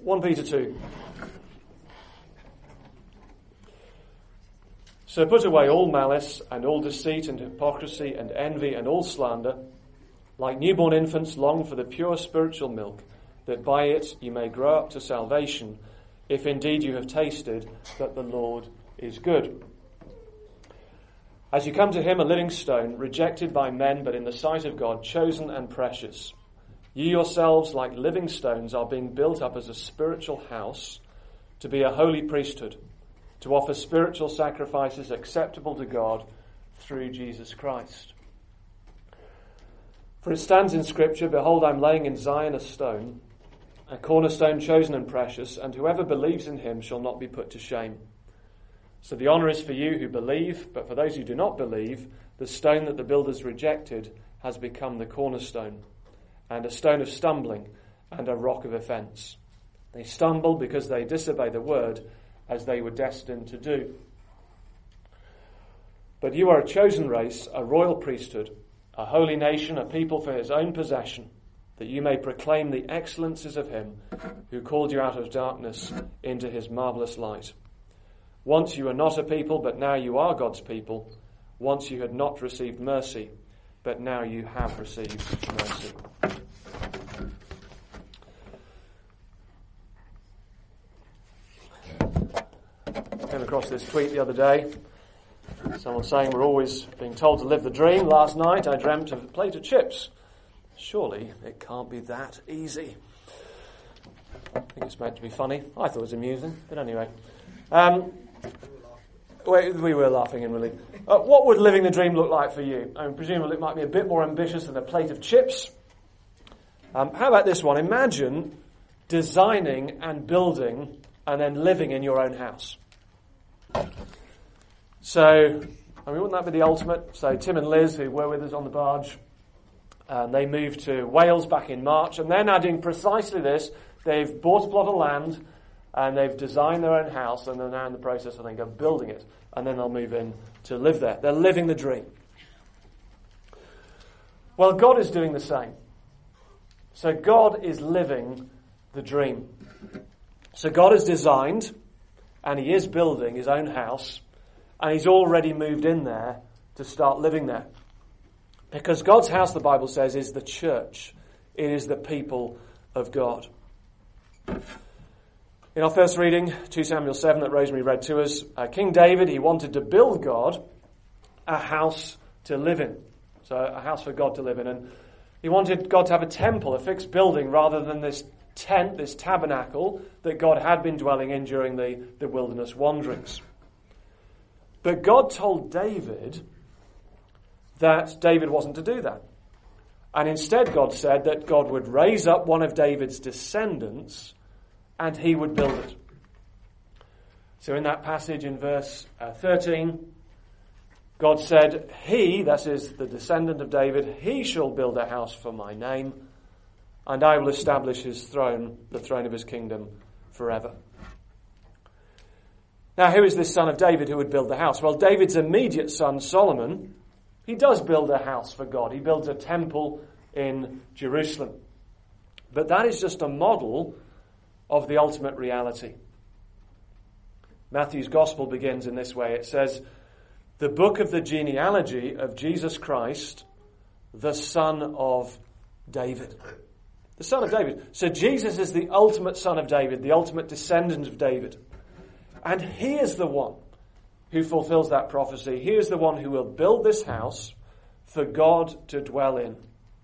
1 Peter 2. So put away all malice and all deceit and hypocrisy and envy and all slander. Like newborn infants, long for the pure spiritual milk, that by it you may grow up to salvation, if indeed you have tasted that the Lord is good. As you come to him, a living stone, rejected by men, but in the sight of God, chosen and precious. You yourselves, like living stones, are being built up as a spiritual house, to be a holy priesthood, to offer spiritual sacrifices acceptable to God through Jesus Christ. For it stands in Scripture, behold, I'm laying in Zion a stone, a cornerstone chosen and precious, and whoever believes in him shall not be put to shame. So the honour is for you who believe, but for those who do not believe, the stone that the builders rejected has become the cornerstone, and a stone of stumbling, and a rock of offence. They stumble because they disobey the word, as they were destined to do. But you are a chosen race, a royal priesthood, a holy nation, a people for his own possession, that you may proclaim the excellencies of him who called you out of darkness into his marvellous light. Once you were not a people, but now you are God's people. Once you had not received mercy, but now you have received mercy. Came across this tweet the other day. Someone saying we're always being told to live the dream. Last night I dreamt of a plate of chips. Surely it can't be that easy. I think it's meant to be funny. I thought it was amusing, but anyway. We were laughing inwardly. What would living the dream look like for you? I mean, presumably it might be a bit more ambitious than a plate of chips. How about this one? Imagine designing and building and then living in your own house. So, I mean, wouldn't that be the ultimate? So Tim and Liz, who were with us on the barge, they moved to Wales back in March, and they're now doing precisely this. They've bought a plot of land, and they've designed their own house, and they're now in the process, I think, of building it. And then they'll move in to live there. They're living the dream. Well, God is doing the same. So God is living the dream. So God has designed, and he is building his own house, and he's already moved in there to start living there. Because God's house, the Bible says, is the church. It is the people of God. In our first reading, 2 Samuel 7 that Rosemary read to us, King David, he wanted to build God a house to live in. So a house for God to live in. And he wanted God to have a temple, a fixed building, rather than this tent, this tabernacle that God had been dwelling in during the wilderness wanderings. But God told David that David wasn't to do that. And instead God said that God would raise up one of David's descendants and he would build it. So in that passage in verse 13, God said, he, that is the descendant of David, he shall build a house for my name, and I will establish his throne, the throne of his kingdom, forever. Now, who is this son of David who would build the house? Well, David's immediate son, Solomon, he does build a house for God. He builds a temple in Jerusalem. But that is just a model of the ultimate reality. Matthew's gospel begins in this way. It says, the book of the genealogy of Jesus Christ, the son of David. The son of David. So Jesus is the ultimate son of David, the ultimate descendant of David. And he is the one who fulfills that prophecy. He is the one who will build this house for God to dwell in.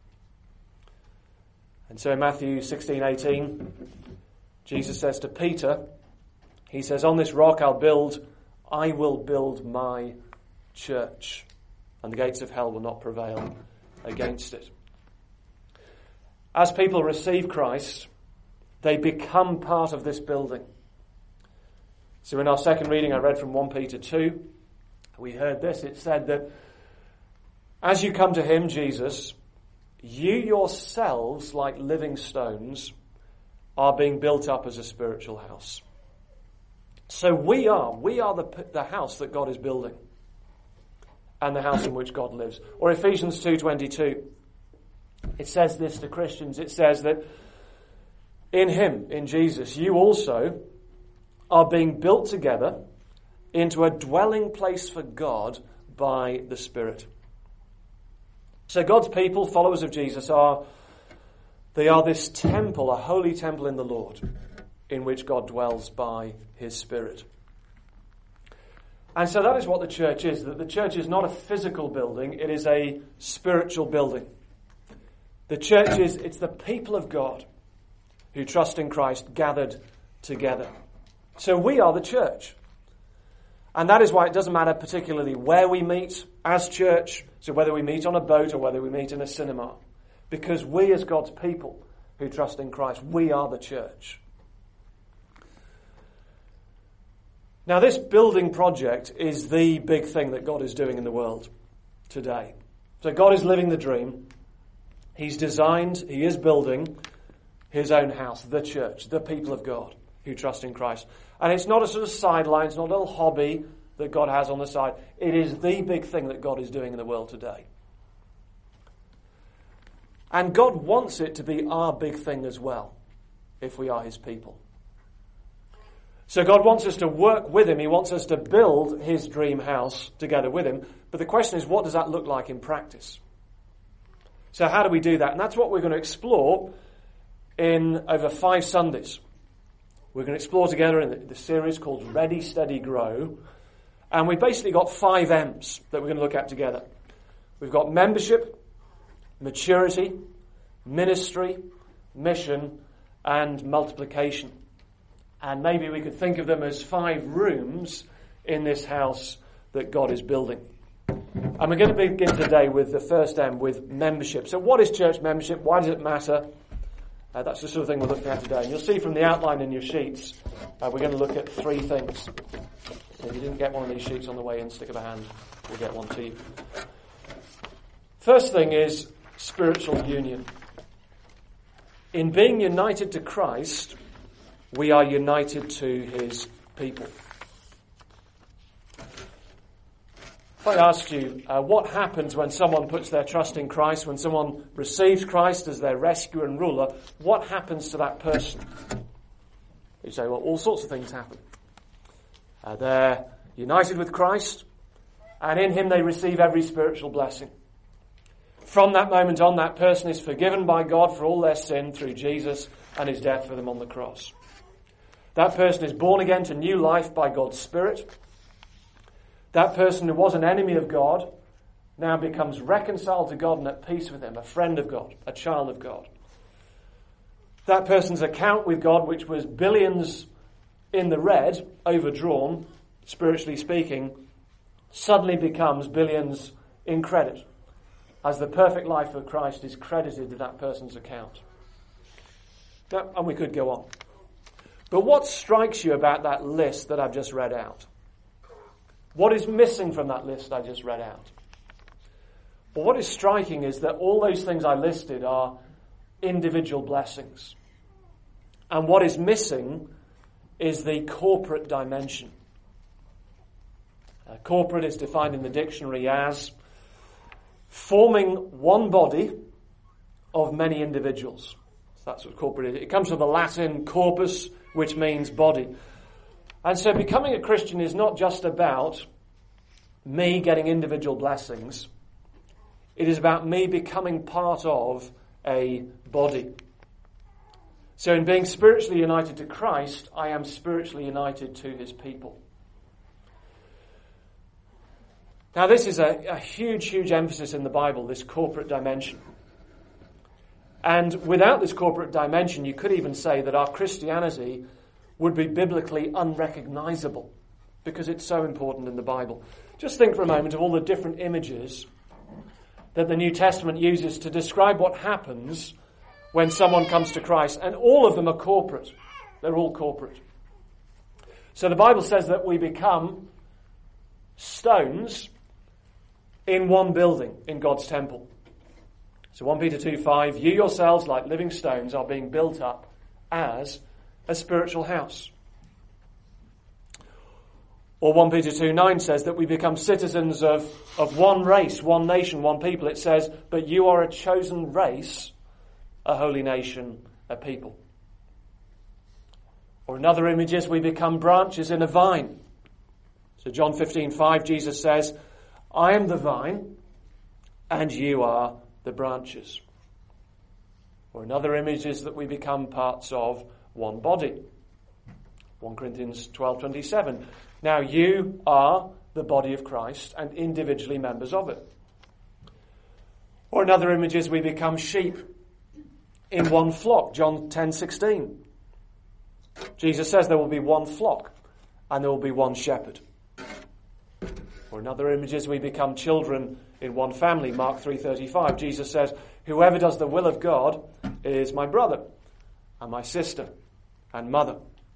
And so in Matthew 16:18, Jesus says to Peter, he says, on this rock I will build my church, and the gates of hell will not prevail against it. As people receive Christ, they become part of this building. So in our second reading, I read from 1 Peter 2, we heard this. It said that as you come to him, Jesus, you yourselves, like living stones, are being built up as a spiritual house. So we are the house that God is building, and the house in which God lives. Or Ephesians 2:22, it says this to Christians. It says that in him, in Jesus, you also are being built together into a dwelling place for God by the Spirit. So God's people, followers of Jesus, are this temple, a holy temple in the Lord, in which God dwells by his Spirit. And so that is what the church is, that the church is not a physical building, it is a spiritual building. The church it's the people of God who trust in Christ gathered together. So we are the church. And that is why it doesn't matter particularly where we meet as church, so whether we meet on a boat or whether we meet in a cinema, because we as God's people who trust in Christ, we are the church. Now, this building project is the big thing that God is doing in the world today. So God is living the dream. He is building his own house, the church, the people of God who trust in Christ. And it's not a sort of sideline, it's not a little hobby that God has on the side. It is the big thing that God is doing in the world today. And God wants it to be our big thing as well, if we are his people. So God wants us to work with him. He wants us to build his dream house together with him. But the question is, what does that look like in practice? So how do we do that? And that's what we're going to explore in over 5 Sundays. We're going to explore together in the series called Ready, Steady, Grow. And we've basically got 5 M's that we're going to look at together. We've got membership, maturity, ministry, mission, and multiplication. And maybe we could think of them as 5 rooms in this house that God is building. And we're going to begin today with the first M, with membership. So what is church membership? Why does it matter? That's the sort of thing we're looking at today. And you'll see from the outline in your sheets, we're going to look at 3 things. So if you didn't get one of these sheets on the way in, stick of a hand, we'll get one to you. First thing is spiritual union. In being united to Christ, we are united to his people. If I asked you, what happens when someone puts their trust in Christ, when someone receives Christ as their rescuer and ruler, what happens to that person? You say, well, all sorts of things happen. They're united with Christ, and in him they receive every spiritual blessing. From that moment on, that person is forgiven by God for all their sin through Jesus and his death for them on the cross. That person is born again to new life by God's Spirit. That person who was an enemy of God now becomes reconciled to God and at peace with him, a friend of God, a child of God. That person's account with God, which was billions in the red, overdrawn, spiritually speaking, suddenly becomes billions in credit, as the perfect life of Christ is credited to that person's account. Now, and we could go on. But what strikes you about that list that I've just read out? What is missing from that list I just read out? Well, what is striking is that all those things I listed are individual blessings. And what is missing is the corporate dimension. Corporate is defined in the dictionary as forming one body of many individuals. So that's what corporate is. It comes from the Latin corpus, which means body. And so becoming a Christian is not just about me getting individual blessings. It is about me becoming part of a body. So in being spiritually united to Christ, I am spiritually united to his people. Now this is a huge, huge emphasis in the Bible, this corporate dimension. And without this corporate dimension, you could even say that our Christianity would be biblically unrecognizable because it's so important in the Bible. Just think for a moment of all the different images that the New Testament uses to describe what happens when someone comes to Christ, and all of them are corporate. They're all corporate. So the Bible says that we become stones in one building in God's temple. So 1 Peter 2:5, you yourselves, like living stones, are being built up as a spiritual house. Or 1 Peter 2:9 says that we become citizens of one race, one nation, one people. It says, but you are a chosen race, a holy nation, a people. Or another image is we become branches in a vine. So John 15:5, Jesus says, I am the vine, and you are the branches. Or another image is that we become parts of one body. 1 Corinthians 12:27. Now you are the body of Christ and individually members of it. Or another image is we become sheep in one flock. John 10:16. Jesus says there will be one flock and there will be one shepherd. Or another image is we become children in one family. Mark 3:35. Jesus says, whoever does the will of God is my brother and my sister and mother.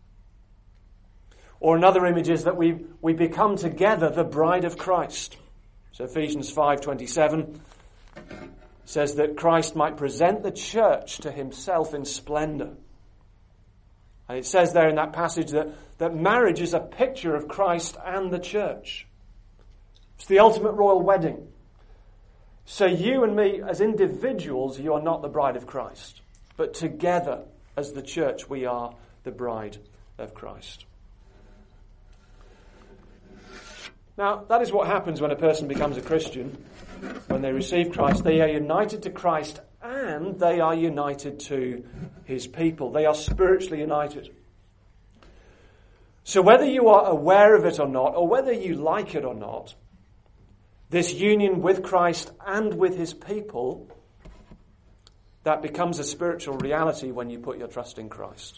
Or another image is that we become together the bride of Christ. So Ephesians 5:27 says that Christ might present the church to himself in splendor. And it says there in that passage that marriage is a picture of Christ and the church. It's the ultimate royal wedding. So you and me as individuals, you are not the bride of Christ. But together as the church, we are the bride of Christ. Now, that is what happens when a person becomes a Christian. When they receive Christ, they are united to Christ and they are united to his people. They are spiritually united. So whether you are aware of it or not, or whether you like it or not, this union with Christ and with his people, that becomes a spiritual reality when you put your trust in Christ.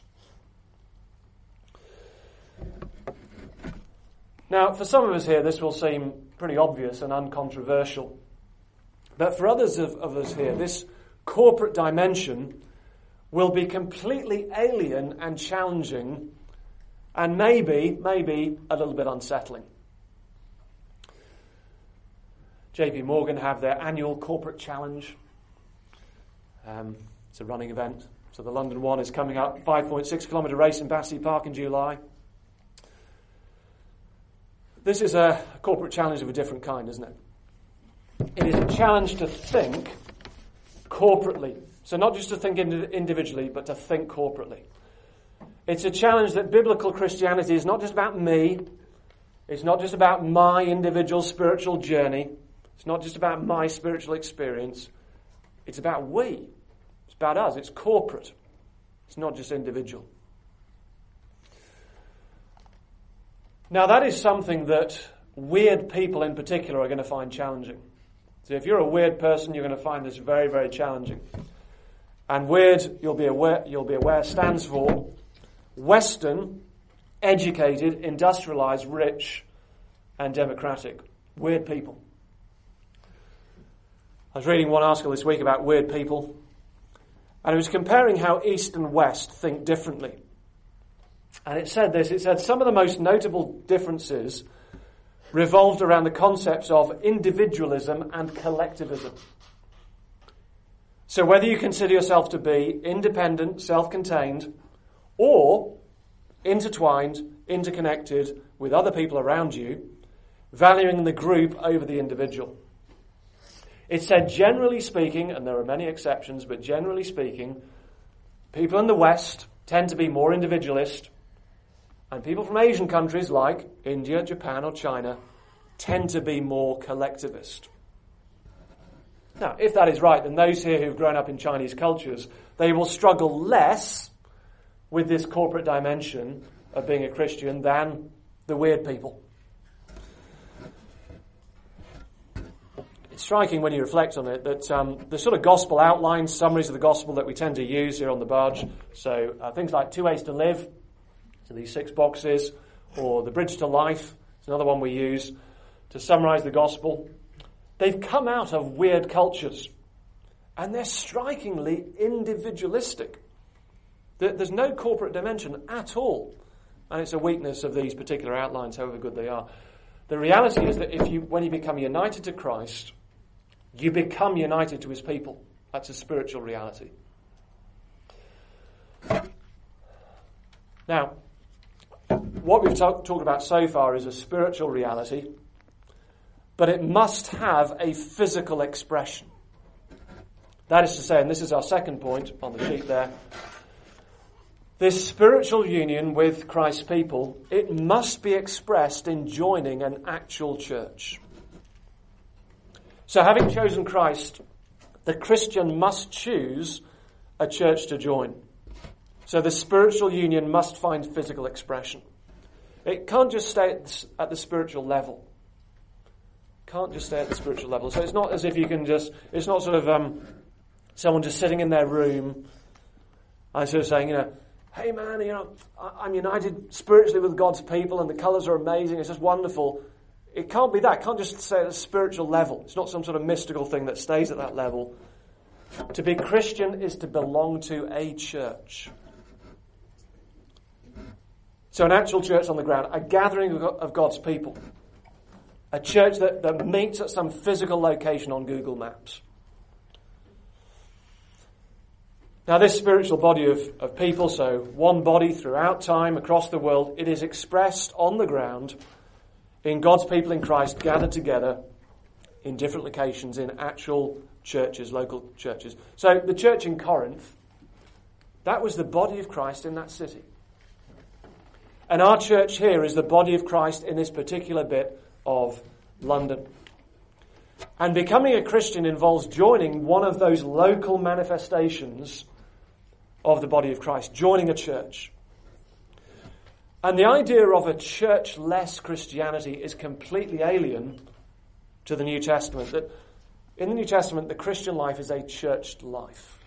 Now, for some of us here, this will seem pretty obvious and uncontroversial. But for others of us here, this corporate dimension will be completely alien and challenging and maybe a little bit unsettling. JP Morgan have their annual corporate challenge. It's a running event. So the London one is coming up, 5.6 kilometre race in Battersea Park in July. This is a corporate challenge of a different kind, isn't it? It is a challenge to think corporately. So not just to think individually, but to think corporately. It's a challenge that biblical Christianity is not just about me. It's not just about my individual spiritual journey. It's not just about my spiritual experience. It's about we. It's about us. It's corporate. It's not just individual. Now that is something that weird people in particular are going to find challenging. So if you're a weird person, you're going to find this very, very challenging. And weird, you'll be aware, stands for Western, educated, industrialized, rich, and democratic. Weird people. I was reading one article this week about weird people, and it was comparing how East and West think differently. And it said this, it said some of the most notable differences revolved around the concepts of individualism and collectivism. So whether you consider yourself to be independent, self-contained, or intertwined, interconnected with other people around you, valuing the group over the individual. It said, generally speaking, and there are many exceptions, but generally speaking, people in the West tend to be more individualist, and people from Asian countries like India, Japan, or China tend to be more collectivist. Now, if that is right, then those here who've grown up in Chinese cultures, they will struggle less with this corporate dimension of being a Christian than the weird people. It's striking when you reflect on it that the sort of gospel outlines, summaries of the gospel that we tend to use here on the barge, so things like 2 Ways to Live, so these 6 boxes, or The Bridge to Life, it's another one we use to summarize the gospel. They've come out of weird cultures, and they're strikingly individualistic. There's no corporate dimension at all, and it's a weakness of these particular outlines, however good they are. The reality is that when you become united to Christ, you become united to his people. That's a spiritual reality. Now, what we've talked about so far is a spiritual reality, but it must have a physical expression. That is to say, and this is our second point on the sheet there, This spiritual union with Christ's people, it must be expressed in joining an actual church. So having chosen Christ, the Christian must choose a church to join. So the spiritual union must find physical expression. It can't just stay at the spiritual level. Can't just stay at the spiritual level. So it's not as if you can just, it's not sort of someone just sitting in their room and sort of saying, hey man, I'm united spiritually with God's people and the colours are amazing, it's just wonderful. It can't be that. It can't just stay at a spiritual level. It's not some sort of mystical thing that stays at that level. To be Christian is to belong to a church. So an actual church on the ground, a gathering of God's people. A church that meets at some physical location on Google Maps. Now this spiritual body of people, so one body throughout time, across the world, it is expressed on the ground in God's people in Christ gathered together in different locations in actual churches, local churches. So the church in Corinth, that was the body of Christ in that city. And our church here is the body of Christ in this particular bit of London. And becoming a Christian involves joining one of those local manifestations of the body of Christ, joining a church. And the idea of a church-less Christianity is completely alien to the New Testament. That in the New Testament, the Christian life is a churched life.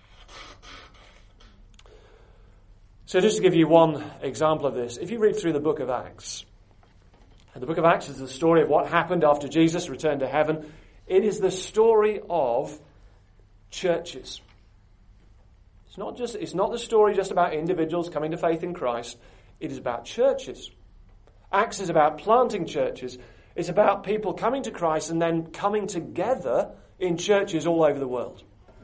So just to give you one example of this, if you read through the book of Acts, and the book of Acts is the story of what happened after Jesus returned to heaven. It is the story of churches. It's not the story just about individuals coming to faith in Christ. It is about churches. Acts is about planting churches. It's about people coming to Christ and then coming together in churches all over the world.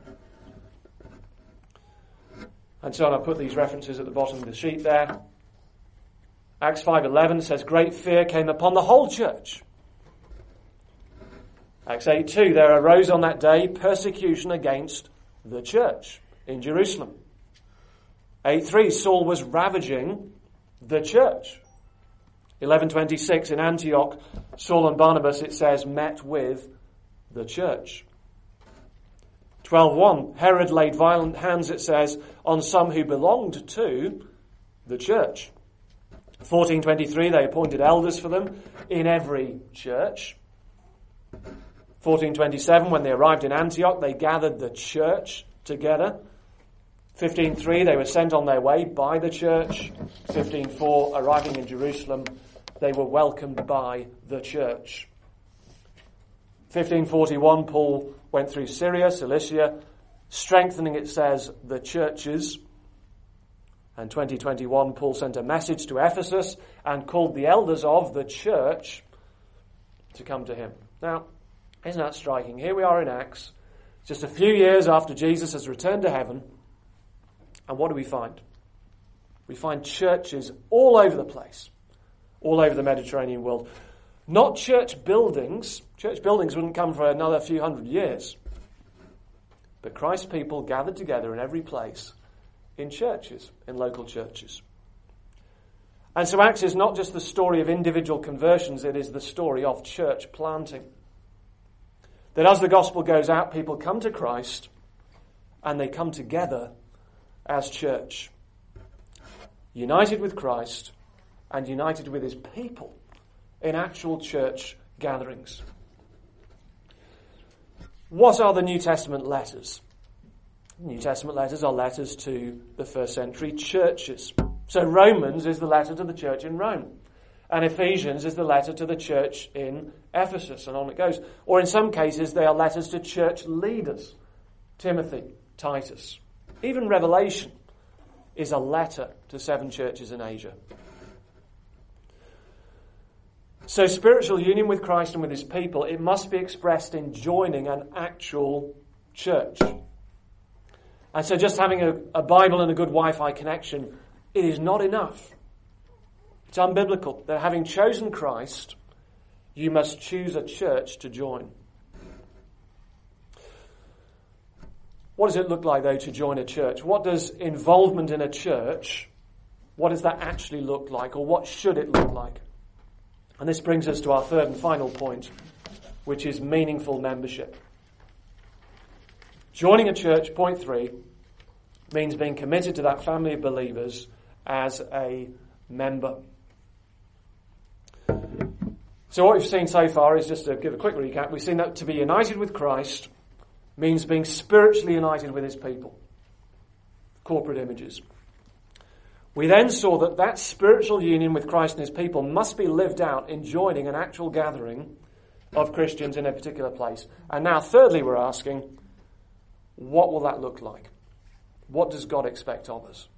And so I put these references at the bottom of the sheet there. Acts 5:11 says, great fear came upon the whole church. Acts 8:2, there arose on that day persecution against the church in Jerusalem. 8:3, Saul was ravaging the church. 11:26, in Antioch, Saul and Barnabas, it says, met with the church. 12:1, Herod laid violent hands, it says, on some who belonged to the church. 14:23, they appointed elders for them in every church. 14:27, when they arrived in Antioch, they gathered the church together. 15:3, they were sent on their way by the church. 15:4, arriving in Jerusalem, they were welcomed by the church. 15:41, Paul went through Syria, Cilicia, strengthening, it says, the churches. And 20:21, Paul sent a message to Ephesus and called the elders of the church to come to him. Now, isn't that striking? Here we are in Acts, just a few years after Jesus has returned to heaven. And what do we find? We find churches all over the place, all over the Mediterranean world. Not church buildings. Church buildings wouldn't come for another few hundred years. But Christ's people gathered together in every place, in churches, in local churches. And so Acts is not just the story of individual conversions, it is the story of church planting. That as the gospel goes out, people come to Christ and they come together as church. United with Christ and united with his people in actual church gatherings. What are the New Testament letters? New Testament letters are letters to the first century churches. So Romans is the letter to the church in Rome. And Ephesians is the letter to the church in Ephesus, and on it goes. Or in some cases, they are letters to church leaders. Timothy, Titus. Even Revelation is a letter to 7 churches in Asia. So spiritual union with Christ and with his people, it must be expressed in joining an actual church. And so just having a Bible and a good Wi-Fi connection, it is not enough. It's unbiblical that having chosen Christ, you must choose a church to join. What does it look like, though, to join a church? What does involvement in a church What does that actually look like, or what should it look like? And this brings us to our third and final point, which is meaningful membership. Joining a church, point 3, means being committed to that family of believers as a member. So what we've seen so far is, just to give a quick recap, we've seen that to be united with Christ means being spiritually united with his people. Corporate images. We then saw that that spiritual union with Christ and his people must be lived out in joining an actual gathering of Christians in a particular place. And now, thirdly, we're asking, what will that look like? What does God expect of us?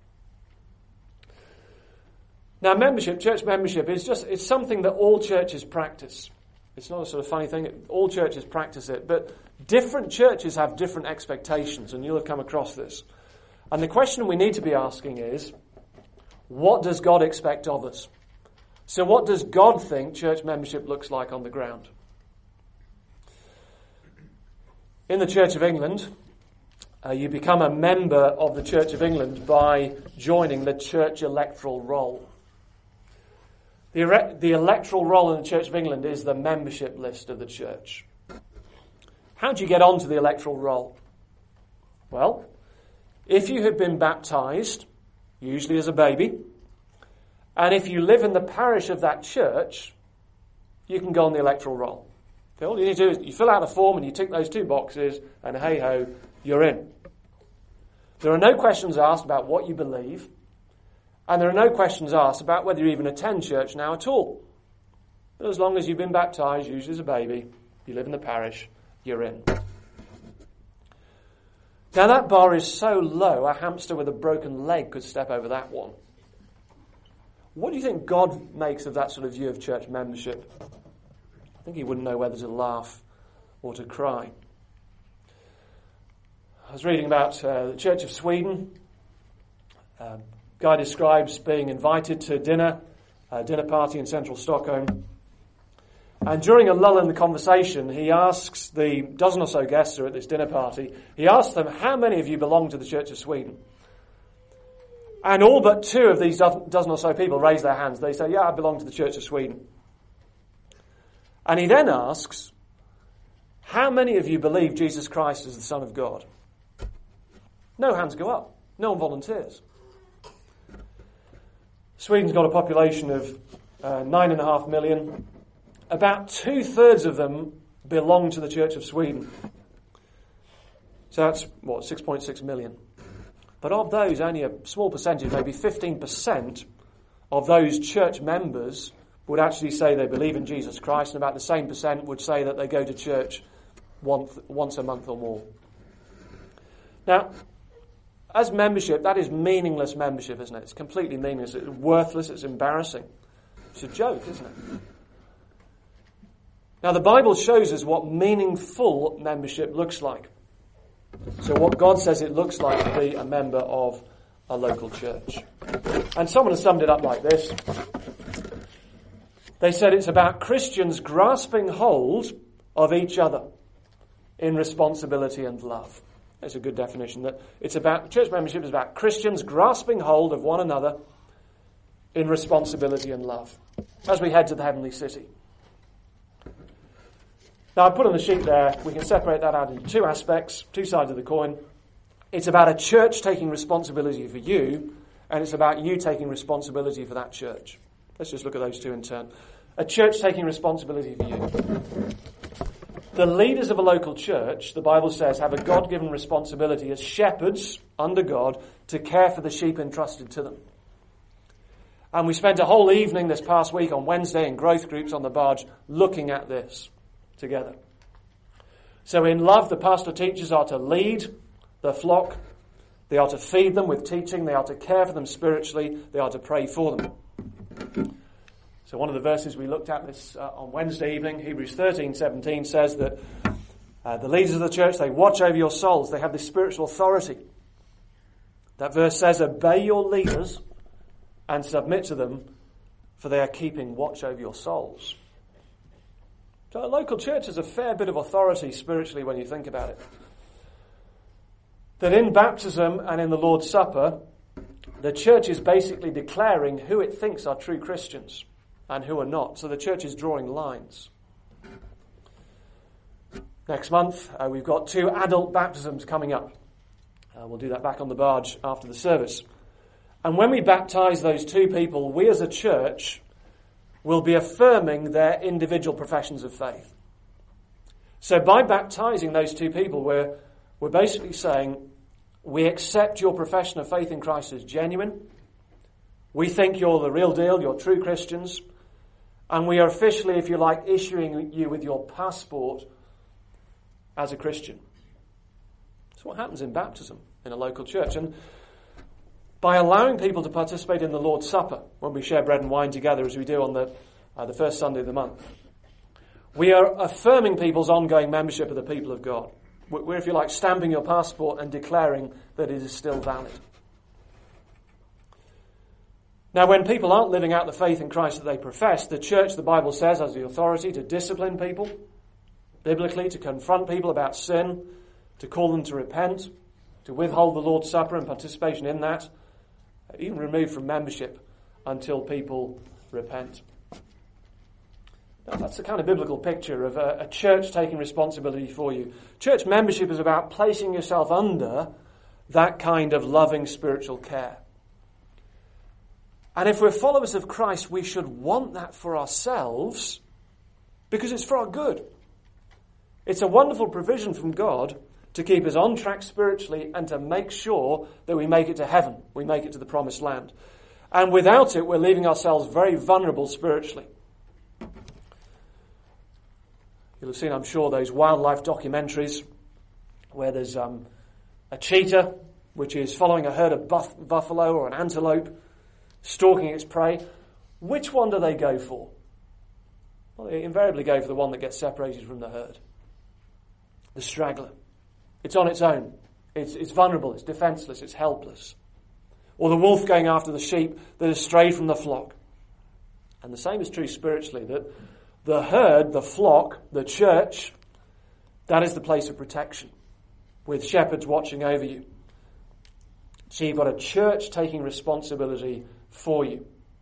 Now, membership, church membership, it's something that all churches practice. It's not a sort of funny thing. All churches practice it. But different churches have different expectations, and you'll have come across this. And the question we need to be asking is, what does God expect of us? So what does God think church membership looks like on the ground? In the Church of England, you become a member of the Church of England by joining the church electoral roll. The electoral roll in the Church of England is the membership list of the church. How do you get onto the electoral roll? Well, if you have been baptised, usually as a baby, and if you live in the parish of that church, you can go on the electoral roll. All you need to do is you fill out a form and you tick those 2 boxes, and hey-ho, you're in. There are no questions asked about what you believe, and there are no questions asked about whether you even attend church now at all. But as long as you've been baptised, usually as a baby, you live in the parish, you're in. Now that bar is so low, a hamster with a broken leg could step over that one. What do you think God makes of that sort of view of church membership? I think he wouldn't know whether to laugh or to cry. I was reading about the Church of Sweden. Guy describes being invited to a dinner party in central Stockholm. And during a lull in the conversation, he asks the dozen or so guests who are at this dinner party, he asks them, how many of you belong to the Church of Sweden? And all but 2 of these dozen or so people raise their hands. They say, yeah, I belong to the Church of Sweden. And he then asks, how many of you believe Jesus Christ is the Son of God? No hands go up. No one volunteers. Sweden's got a population of 9.5 million. About 2/3 of them belong to the Church of Sweden. So that's, 6.6 million. But of those, only a small percentage, maybe 15% of those church members would actually say they believe in Jesus Christ, and about the same percent would say that they go to church once a month or more. Now, as membership, that is meaningless membership, isn't it? It's completely meaningless. It's worthless. It's embarrassing. It's a joke, isn't it? Now, the Bible shows us what meaningful membership looks like. So what God says it looks like to be a member of a local church. And someone has summed it up like this. They said it's about Christians grasping hold of each other in responsibility and love. That's a good definition. That it's about church membership is about Christians grasping hold of one another in responsibility and love as we head to the heavenly city. Now, I put on the sheet there, we can separate that out into 2 aspects, 2 sides of the coin. It's about a church taking responsibility for you, and it's about you taking responsibility for that church. Let's just look at those 2 in turn. A church taking responsibility for you. The leaders of a local church, the Bible says, have a God-given responsibility as shepherds under God to care for the sheep entrusted to them. And we spent a whole evening this past week on Wednesday in growth groups on the barge looking at this together. So in love, the pastor teachers are to lead the flock. They are to feed them with teaching. They are to care for them spiritually. They are to pray for them. So one of the verses we looked at this on Wednesday evening, Hebrews 13:17, says that the leaders of the church, they watch over your souls. They have this spiritual authority. That verse says, obey your leaders and submit to them, for they are keeping watch over your souls. So a local church has a fair bit of authority spiritually when you think about it. That in baptism and in the Lord's Supper, the church is basically declaring who it thinks are true Christians and who are not. So the church is drawing lines. Next month, we've got 2 adult baptisms coming up. We'll do that back on the barge after the service. And when we baptize those 2 people, we as a church will be affirming their individual professions of faith. So by baptizing those 2 people, we're basically saying, we accept your profession of faith in Christ as genuine. We think you're the real deal, you're true Christians. And we are officially, if you like, issuing you with your passport as a Christian. That's what happens in baptism in a local church. And by allowing people to participate in the Lord's Supper, when we share bread and wine together, as we do on the first Sunday of the month, we are affirming people's ongoing membership of the people of God. We're, if you like, stamping your passport and declaring that it is still valid. Now, when people aren't living out the faith in Christ that they profess, the church, the Bible says, has the authority to discipline people, biblically, to confront people about sin, to call them to repent, to withhold the Lord's Supper and participation in that, even remove from membership until people repent. Now, that's the kind of biblical picture of a church taking responsibility for you. Church membership is about placing yourself under that kind of loving spiritual care. And if we're followers of Christ, we should want that for ourselves because it's for our good. It's a wonderful provision from God to keep us on track spiritually and to make sure that we make it to heaven, we make it to the promised land. And without it, we're leaving ourselves very vulnerable spiritually. You'll have seen, I'm sure, those wildlife documentaries where there's a cheetah which is following a herd of buffalo or an antelope, stalking its prey. Which one do they go for? Well, they invariably go for the one that gets separated from the herd. The straggler. It's on its own. It's vulnerable, it's defenseless, it's helpless. Or the wolf going after the sheep that has strayed from the flock. And the same is true spiritually, that the herd, the flock, the church, that is the place of protection, with shepherds watching over you. So you've got a church taking responsibility for you.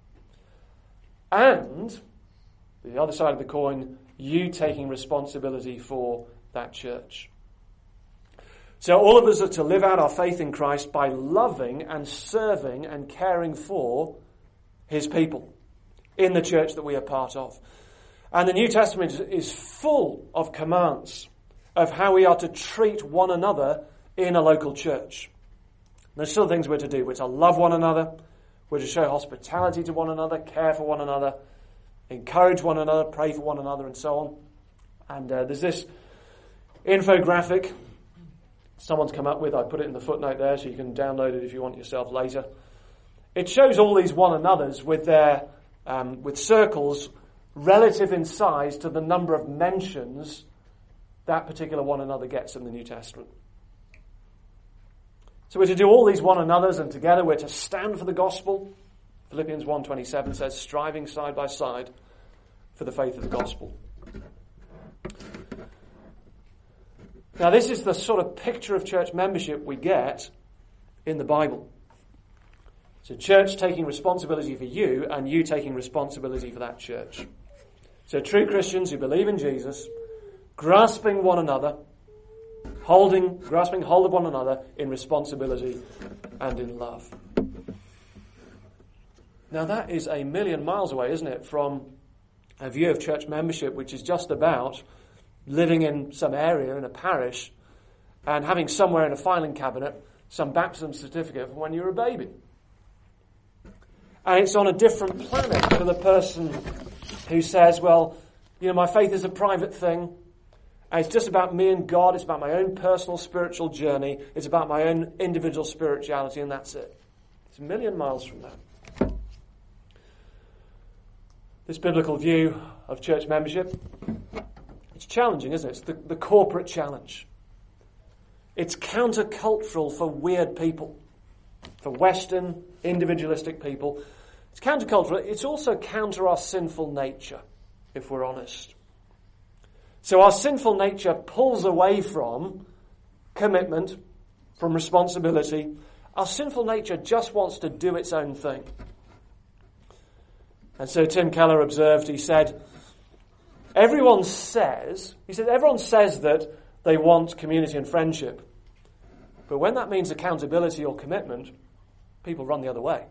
And, the other side of the coin, you taking responsibility for that church. So all of us are to live out our faith in Christ by loving and serving and caring for his people in the church that we are part of. And the New Testament is full of commands of how we are to treat one another in a local church. There's still things we're to do. We're to love one another. We're to show hospitality to one another, care for one another, encourage one another, pray for one another, and so on. And there's this infographic someone's come up with. I put it in the footnote there so you can download it if you want yourself later. It shows all these one another's with their with circles relative in size to the number of mentions that particular one another gets in the New Testament. So we're to do all these one another's, and together we're to stand for the gospel. Philippians 1:27 says, striving side by side for the faith of the gospel. Now this is the sort of picture of church membership we get in the Bible. So church taking responsibility for you, and you taking responsibility for that church. So true Christians who believe in Jesus, grasping one another, grasping hold of one another in responsibility and in love. Now that is a million miles away, isn't it, from a view of church membership which is just about living in some area in a parish and having somewhere in a filing cabinet some baptism certificate from when you were a baby. And it's on a different planet to the person who says, well, you know, my faith is a private thing. And it's just about me and God. It's about my own personal spiritual journey. It's about my own individual spirituality, and that's it. It's a million miles from that. This biblical view of church membership, it's challenging, isn't it? It's the corporate challenge. It's countercultural for weird people, for Western, individualistic people. It's countercultural. It's also counter our sinful nature, if we're honest. So our sinful nature pulls away from commitment, from responsibility, Our sinful nature just wants to do its own thing. And so Tim Keller observed, he said, everyone says that they want community and friendship. But when that means accountability or commitment, people run the other way.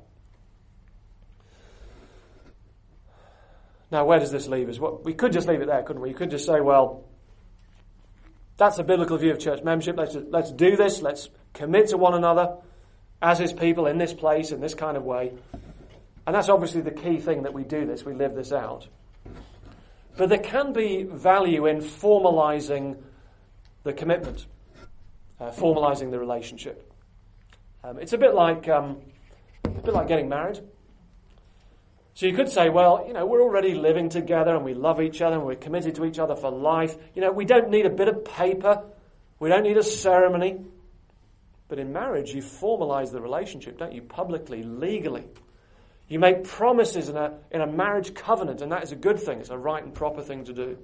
Now, where does this leave us? Well, we could just leave it there, couldn't we? You could just say, well, that's a biblical view of church membership. Let's do this. Let's commit to one another as His people in this place, in this kind of way. And that's obviously the key thing, that we do this, we live this out. But there can be value in formalising the commitment, formalising the relationship. It's a bit like getting married. So you could say, well, we're already living together and we love each other and we're committed to each other for life. We don't need a bit of paper. We don't need a ceremony. But in marriage, you formalise the relationship, don't you? Publicly, legally. You make promises in a marriage covenant, and that is a good thing. It's a right and proper thing to do.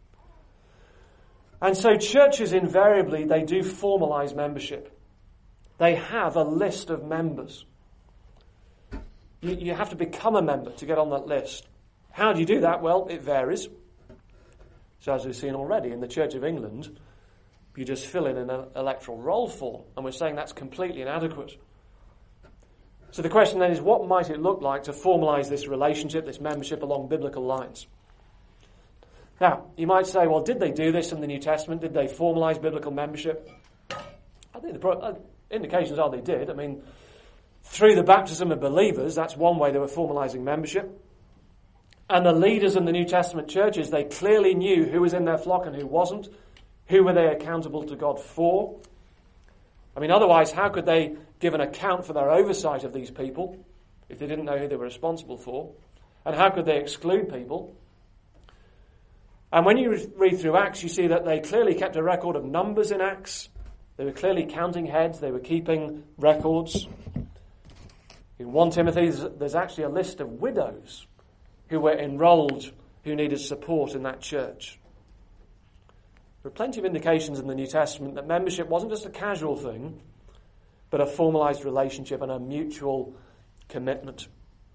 And so churches invariably, they do formalise membership. They have a list of members. You have to become a member to get on that list. How do you do that? Well, it varies. So as we've seen already in the Church of England, you just fill in an electoral roll form, and we're saying that's completely inadequate. So the question then is, what might it look like to formalise this relationship, this membership, along biblical lines? Now, you might say, well, did they do this in the New Testament? Did they formalise biblical membership? I think the indications are they did. I mean, through the baptism of believers, that's one way they were formalising membership. And the leaders in the New Testament churches, they clearly knew who was in their flock and who wasn't. Who were they accountable to God for? I mean, otherwise, how could they give an account for their oversight of these people if they didn't know who they were responsible for? And how could they exclude people? And when you read through Acts, you see that they clearly kept a record of numbers in Acts. They were clearly counting heads. They were keeping records. In 1 Timothy, there's actually a list of widows who were enrolled, who needed support in that church. There are plenty of indications in the New Testament that membership wasn't just a casual thing, but a formalised relationship and a mutual commitment.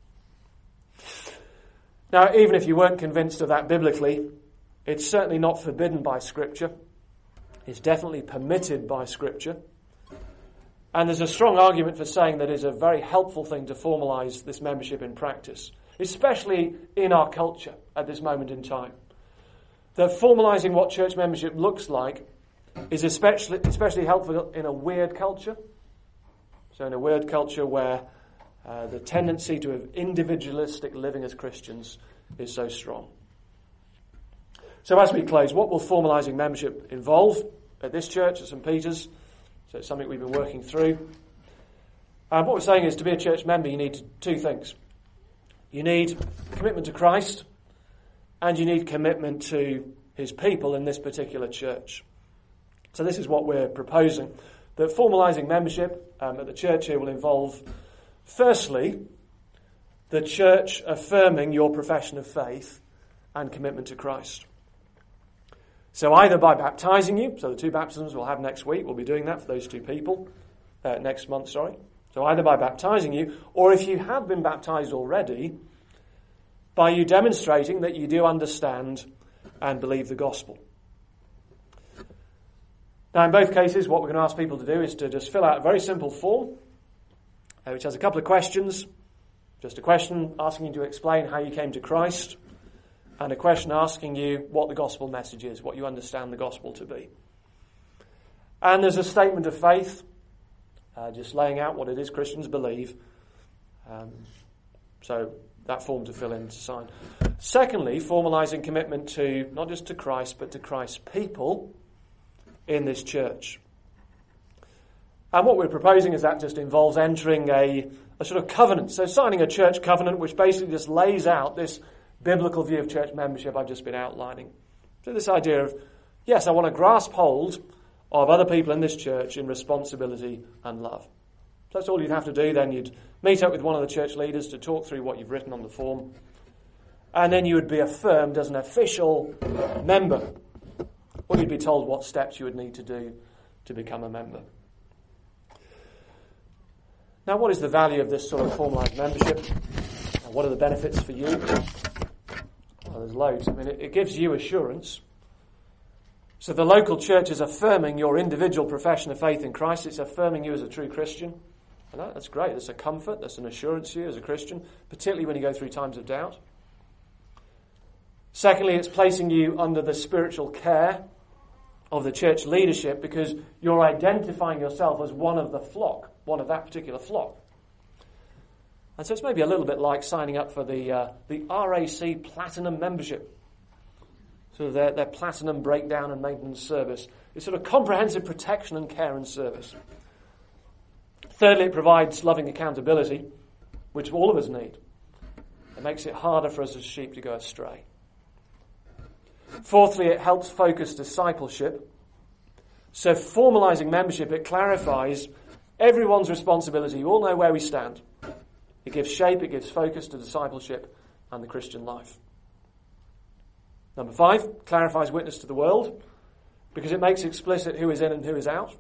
Now, even if you weren't convinced of that biblically, it's certainly not forbidden by Scripture. It's definitely permitted by Scripture. And there's a strong argument for saying that it's a very helpful thing to formalise this membership in practice, especially in our culture at this moment in time. That formalising what church membership looks like is especially helpful in a weird culture. So in a weird culture where the tendency to have individualistic living as Christians is so strong. So as we close, what will formalising membership involve at this church, at St. Peter's? So it's something we've been working through. And what we're saying is, to be a church member, you need two things. You need commitment to Christ, and you need commitment to His people in this particular church. So this is what we're proposing. That formalising membership at the church here will involve, firstly, the church affirming your profession of faith and commitment to Christ. So either by baptising you, so the 2 baptisms we'll have next week, we'll be doing that for those 2 people, next month, sorry. So either by baptising you, or if you have been baptised already, by you demonstrating that you do understand and believe the gospel. Now, in both cases, what we're going to ask people to do is to just fill out a very simple form, which has a couple of questions. Just a question asking you to explain how you came to Christ, and a question asking you what the gospel message is, what you understand the gospel to be. And there's a statement of faith, just laying out what it is Christians believe. So that form to fill in, to sign. Secondly, formalising commitment to, not just to Christ, but to Christ's people in this church. And what we're proposing is that just involves entering a sort of covenant. So signing a church covenant, which basically just lays out this biblical view of church membership I've just been outlining. So this idea of, yes, I want to grasp hold of other people in this church in responsibility and love. So that's all you'd have to do. Then you'd meet up with one of the church leaders to talk through what you've written on the form. And then you would be affirmed as an official member. Or you'd be told what steps you would need to do to become a member. Now, what is the value of this sort of formalised membership? And what are the benefits for you? Well, there's loads. I mean, it gives you assurance. So the local church is affirming your individual profession of faith in Christ. It's affirming you as a true Christian. And that's great. That's a comfort. That's an assurance to you as a Christian, particularly when you go through times of doubt. Secondly, it's placing you under the spiritual care of the church leadership because you're identifying yourself as one of the flock, one of that particular flock. And so it's maybe a little bit like signing up for the RAC Platinum membership. Sort of their platinum breakdown and maintenance service. It's sort of comprehensive protection and care and service. Thirdly, it provides loving accountability, which all of us need. It makes it harder for us as sheep to go astray. Fourthly, it helps focus discipleship. So formalising membership, it clarifies everyone's responsibility. You all know where we stand. It gives shape, it gives focus to discipleship and the Christian life. Number 5, clarifies witness to the world because it makes explicit who is in and who is out.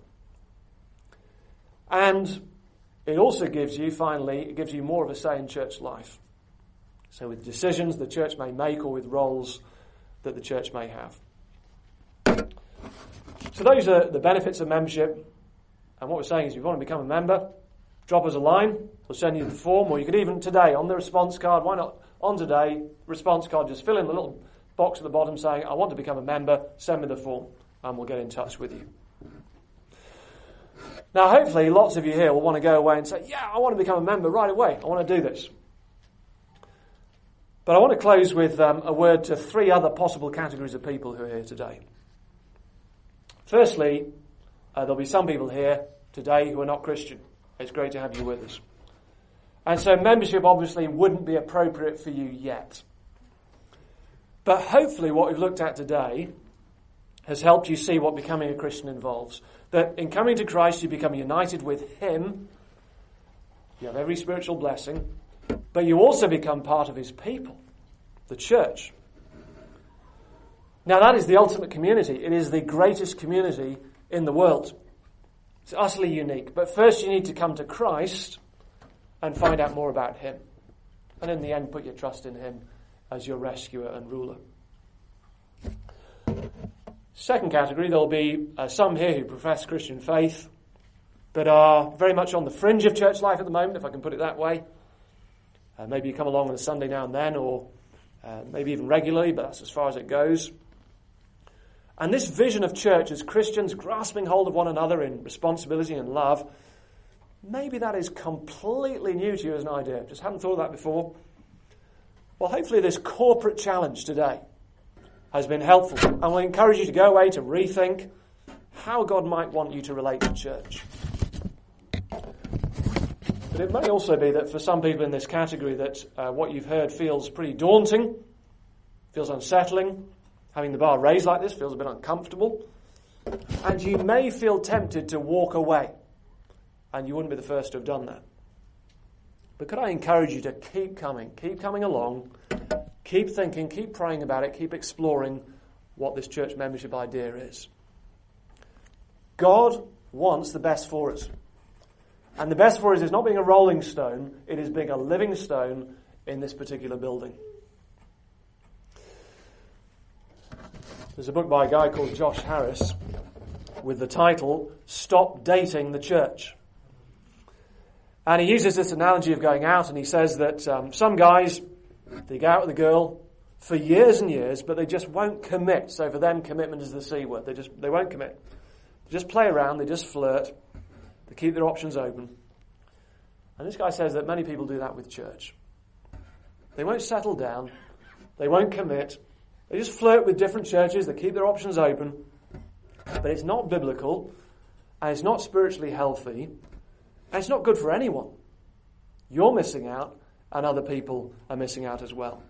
And it also gives you, finally, it gives you more of a say in church life. So with decisions the church may make or with roles that the church may have. So those are the benefits of membership. And what we're saying is if you want to become a member, drop us a line. We'll send you the form. Or you could even today, on the response card, why not on today, response card, just fill in the little box at the bottom saying, I want to become a member, send me the form, and we'll get in touch with you. Now, hopefully, lots of you here will want to go away and say, yeah, I want to become a member right away. I want to do this. But I want to close with a word to 3 other possible categories of people who are here today. Firstly, there'll be some people here today who are not Christian. It's great to have you with us. And so membership obviously wouldn't be appropriate for you yet. But hopefully what we've looked at today has helped you see what becoming a Christian involves. That in coming to Christ you become united with Him. You have every spiritual blessing. But you also become part of His people, the church. Now that is the ultimate community. It is the greatest community in the world. It's utterly unique. But first you need to come to Christ and find out more about Him. And in the end put your trust in Him as your rescuer and ruler. Second category, there'll be some here who profess Christian faith but are very much on the fringe of church life at the moment, if I can put it that way. Maybe you come along on a Sunday now and then, or maybe even regularly, but that's as far as it goes. And this vision of church as Christians grasping hold of one another in responsibility and love, maybe that is completely new to you as an idea. Just hadn't thought of that before. Well, hopefully this corporate challenge today has been helpful, and will encourage you to go away to rethink how God might want you to relate to church. But it may also be that for some people in this category that what you've heard feels pretty daunting, feels unsettling. Having the bar raised like this feels a bit uncomfortable. And you may feel tempted to walk away. And you wouldn't be the first to have done that. But could I encourage you to keep coming along, keep thinking, keep praying about it, keep exploring what this church membership idea is. God wants the best for us. And the best for us is not being a rolling stone, it is being a living stone in this particular building. There's a book by a guy called Josh Harris with the title, Stop Dating the Church. And he uses this analogy of going out, and he says that some guys, they go out with a girl for years and years, but they just won't commit. So for them, commitment is the C word. They won't commit. They just play around, they just flirt, they keep their options open. And this guy says that many people do that with church. They won't settle down, they won't commit, they just flirt with different churches, they keep their options open, but it's not biblical, and it's not spiritually healthy, and it's not good for anyone. You're missing out, and other people are missing out as well.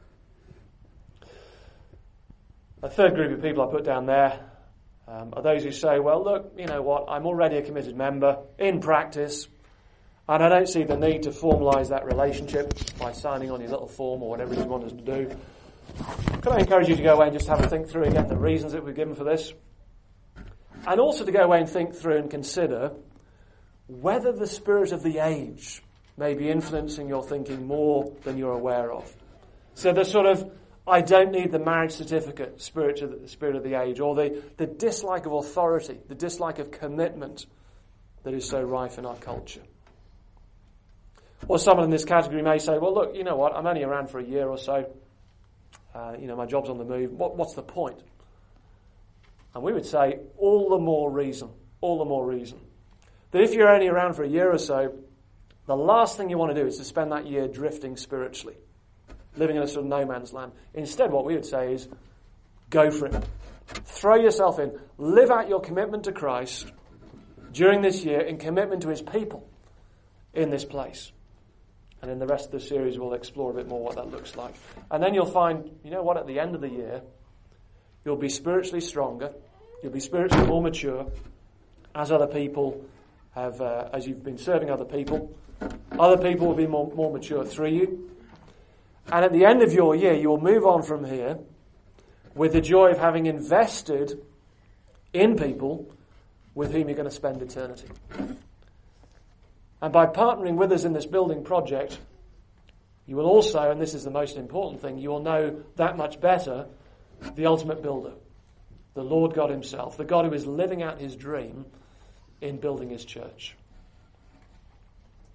A third group of people I put down there are those who say, well, look, you know what, I'm already a committed member in practice, and I don't see the need to formalise that relationship by signing on your little form or whatever you want us to do. Can I encourage you to go away and just have a think through again the reasons that we've given for this? And also to go away and think through and consider whether the spirit of the age may be influencing your thinking more than you're aware of. So the sort of, I don't need the marriage certificate spirit of the age, or the dislike of authority, the dislike of commitment that is so rife in our culture. Or someone in this category may say, well, look, you know what, I'm only around for a year or so. My job's on the move. What's the point? And we would say, all the more reason, that if you're only around for a year or so, the last thing you want to do is to spend that year drifting spiritually, living in a sort of no man's land. Instead, what we would say is, go for it. Throw yourself in. Live out your commitment to Christ during this year in commitment to his people in this place. And in the rest of the series, we'll explore a bit more what that looks like. And then you'll find, you know what, at the end of the year, you'll be spiritually stronger, you'll be spiritually more mature, as other people have, as you've been serving other people will be more mature through you. And at the end of your year, you will move on from here with the joy of having invested in people with whom you're going to spend eternity. And by partnering with us in this building project, you will also, and this is the most important thing, you will know that much better the ultimate builder, the Lord God himself, the God who is living out his dream in building his church.